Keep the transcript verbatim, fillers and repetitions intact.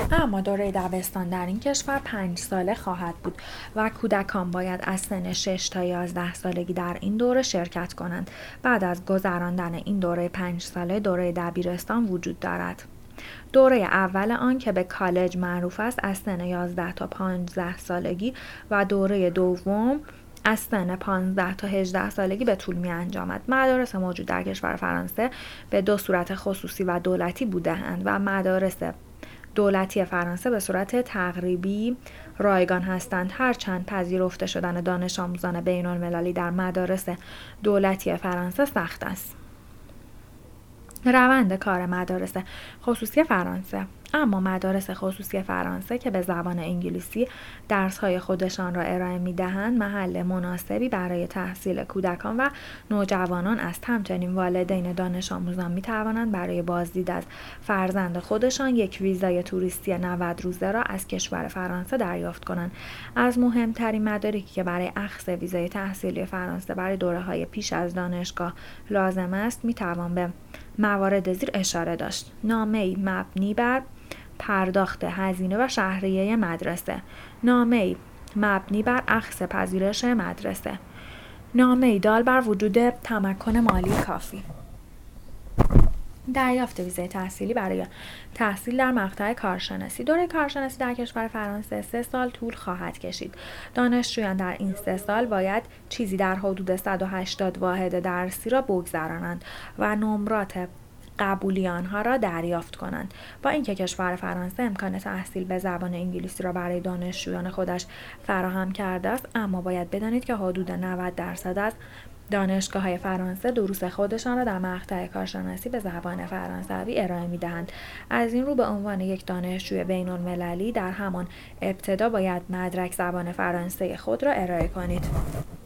اما دوره دبستان در این کشور پنج ساله خواهد بود و کودکان باید از سن شش تا یازده سالگی در این دوره شرکت کنند. بعد از گذراندن این دوره پنج ساله دوره دبیرستان وجود دارد. دوره اول آن که به کالج معروف است از سن یازده تا پانزده سالگی و دوره دوم از سن پانزده تا هجده سالگی به طول می انجامد. مدارس موجود در کشور فرانسه به دو صورت خصوصی و دولتی بوده‌اند و مدارس دولتی فرانسه به صورت تقریبی رایگان هستند، هرچند پذیرفته شدن دانش آموزان بین المللی در مدارس دولتی فرانسه سخت است. روند کار مدارس خصوصی فرانسه. اما مدارس خصوصی فرانسه که به زبان انگلیسی درس‌های خودشان را ارائه می‌دهند، محل مناسبی برای تحصیل کودکان و نوجوانان است. همچنین والدین دانش آموزان می‌توانند برای بازدید از فرزند خودشان یک ویزای توریستی نود روزه را از کشور فرانسه دریافت کنند. از مهمترین مدارکی که برای اخذ ویزای تحصیلی فرانسه برای دوره‌های پیش از دانشگاه لازم است، می‌توان به موارد زیر اشاره داشت: نامه‌ای مبنی بر پرداخت هزینه و شهریه مدرسه، نامه‌ای مبنی بر اخذ پذیرش مدرسه، نامه‌ای دال بر وجود تمکن مالی کافی. دریافت ویزای تحصیلی برای تحصیل در مقطع کارشناسی. دوره کارشناسی در کشور فرانسه سه سال طول خواهد کشید. دانشجویان در این سه سال باید چیزی در حدود صد و هشتاد واحد درسی را بگذرانند و نمرات قبولی آنها را دریافت کنند. با اینکه کشور فرانسه امکان تحصیل به زبان انگلیسی را برای دانشجویان خودش فراهم کرده است، اما باید بدانید که حدود نود درصد از دانشگاه‌های فرانسه دروس خودشان را در مقطع کارشناسی به زبان فرانسوی ارائه می‌دهند. از این رو به عنوان یک دانشجوی بین‌المللی در همان ابتدا باید مدرک زبان فرانسه خود را ارائه کنید.